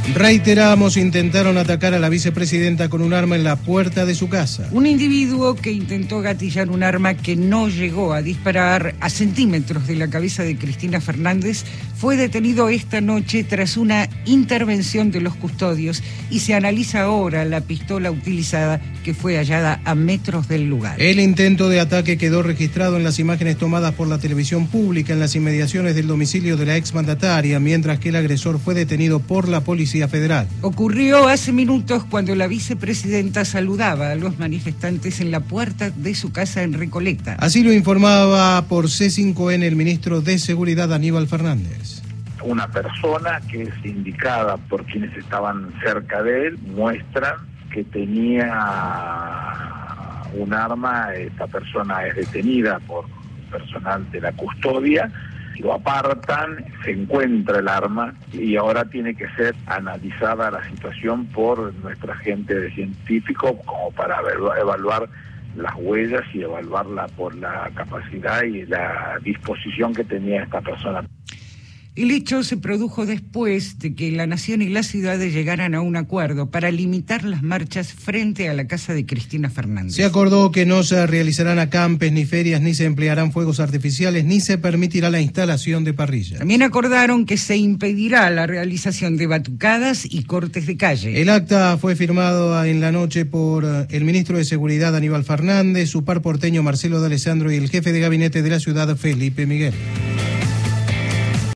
Reiteramos, intentaron atacar a la vicepresidenta con un arma en la puerta de su casa. Un individuo que intentó gatillar un arma que no llegó a disparar a centímetros de la cabeza de Cristina Fernández fue detenido esta noche tras una intervención de los custodios y se analiza ahora la pistola utilizada que fue hallada a metros del lugar. El intento de ataque quedó registrado en las imágenes tomadas por la televisión pública en las inmediaciones del domicilio de la exmandataria, mientras que el agresor fue detenido por la Policía Federal. Ocurrió hace minutos cuando la vicepresidenta saludaba a los manifestantes en la puerta de su casa en Recoleta. Así lo informaba por C5N el ministro de Seguridad Aníbal Fernández. Una persona que es indicada por quienes estaban cerca de él muestra que tenía un arma. Esta persona es detenida por personal de la custodia, lo apartan, se encuentra el arma y ahora tiene que ser analizada la situación por nuestra gente de científico como para evaluar las huellas y evaluarla por la capacidad y la disposición que tenía esta persona. El hecho se produjo después de que la nación y las ciudades llegaran a un acuerdo para limitar las marchas frente a la casa de Cristina Fernández. Se acordó que no se realizarán acampes ni ferias, ni se emplearán fuegos artificiales, ni se permitirá la instalación de parrillas. También acordaron que se impedirá la realización de batucadas y cortes de calle. El acta fue firmado en la noche por el ministro de Seguridad Aníbal Fernández, su par porteño Marcelo D'Alessandro y el jefe de gabinete de la ciudad Felipe Miguel.